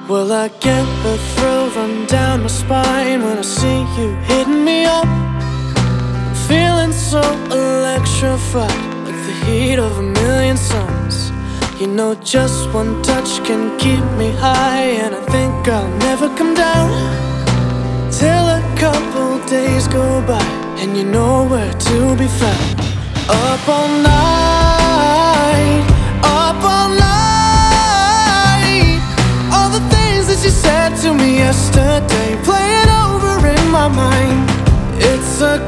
Well, I get a thrill run down my spine when I see you hitting me up. I'm feeling so electrified, like the heat of a million suns. You know, just one touch can keep me high, and I think I'll never come down till a couple days go by and you're nowhere to be found. Up all night, up all night. All the things that you said to me yesterday playing over in my mind. It's a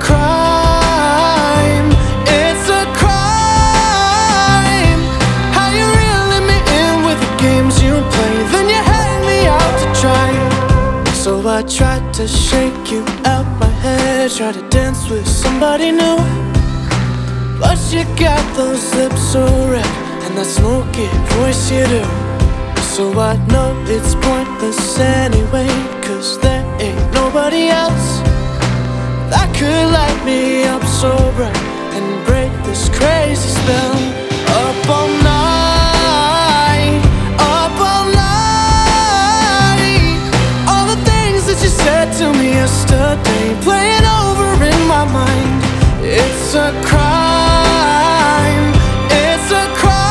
crime, it's a crime. How you reeling me in with the games you play, then you hang me out to dry. So I tried to shake you out my head, tried to dance with somebody new, but you got those lips so red and that smoky voice you do. So I know it's pointless anyway, 'cause there ain't nobody else that could light me up so bright and break this crazy spell. Up all night, up all night. All the things that you said to me yesterday playing over in my mind. It's a crime, it's a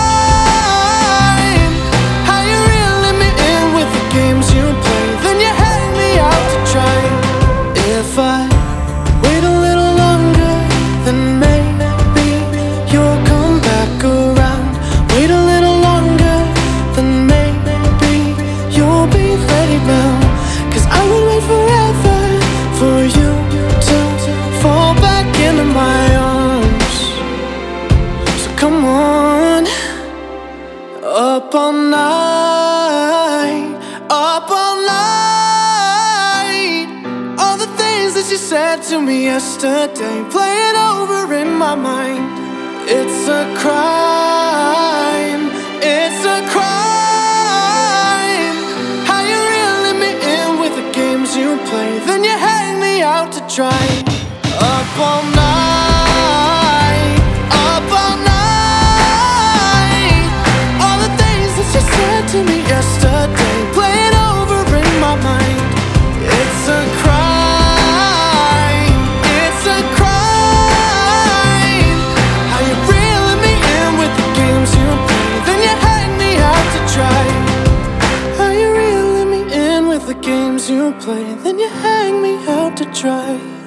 crime. How you reeling me in with the games you play, then you hang me out to dry. If I wait a little longer, then maybe you'll come back around. Wait a little longer, then maybe you'll be ready now. 'Cause I would wait forever for you to fall back into my arms. So come on. Up all night, up all night. All the things that you said to me yesterday playing over in my mind. It's a crime, it's a crime. How you reeling me in with the games you play, then you hang me out to dry. Up all night, up all night. All the things that you said to me yesterday playing over in my mind. It's a crime, it's a crime. How you reeling me in with the games you play, then you hang me out to dry. How you reeling me in with the games you play, then you hang me out to dry.